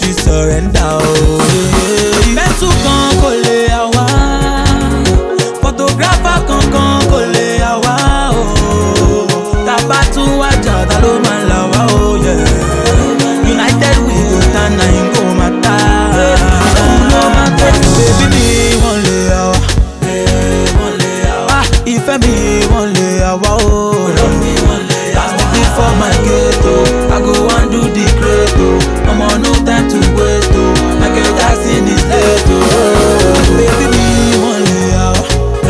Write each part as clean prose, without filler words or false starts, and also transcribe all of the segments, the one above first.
fi surrender o. Bẹ́tù kan kò lè àwa, photographer kankan kò lè àwa o. Tàbá tún wájà ta ló máa là wá o. United we go stand na him go matter. Baby mi wọ́n lè àwa, ìfẹ́ mi wọ́n lè àwa o. For my ghetto, I go and do the great oh. I'm on no time to waste oh. Michael Jackson is late oh. Baby me one lay out,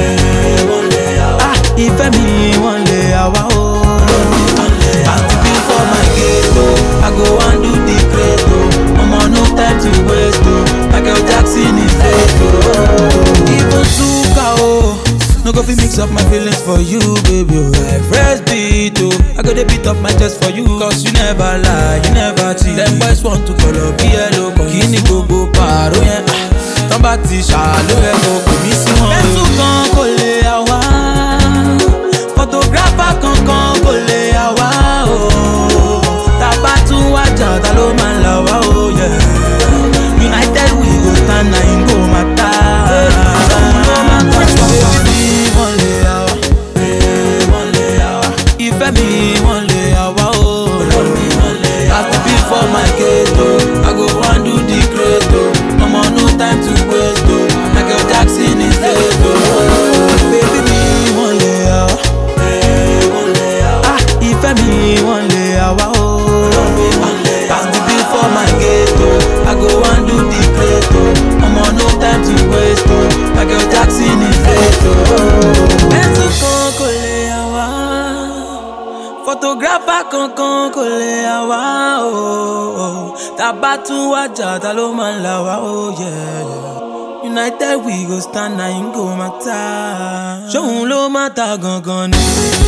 ìfẹ́ mi one lay out oh. I'm tipping for my ghetto, I go and do the great oh. I'm on no time to waste oh. Michael Jackson is late oh. Even Zuka oh, no go fi mix up my feelings for you, baby. Oh, like fresh beat, oh. I go to beat up my chest for you, cause you never lie, you never cheat. Them boys want to call up yellow, kini gogo paro, yeah. Somebody shallow, yeah, go me see one. Bẹ́tù kan kò lè àwa, photographer kankan kò lè àwa, oh. Tàbá tún wájà ta ló máa là wá, oh, yeah. United we go stand na him go matter. Ìfẹ́ mi wọ́n lè àwa o. Have to be for my ghetto, I go and do the great oh. I'm on no time to waste oh. Michael Jackson is late oh. Baby mi wọ́n lè àwa, ìfẹ́ mi wọ́n lè àwa o. Have to be for my ghetto, I go and do the great oh. I'm on no time to waste oh. Michael Jackson is late oh. Bẹ́tù kan kò lè àwa, photographer kankan kò lè àwa o. Tàbá tún wájà ta ló máa là wá o. United we go stand na him go matter. Ṣóhun ló matter gangan ni.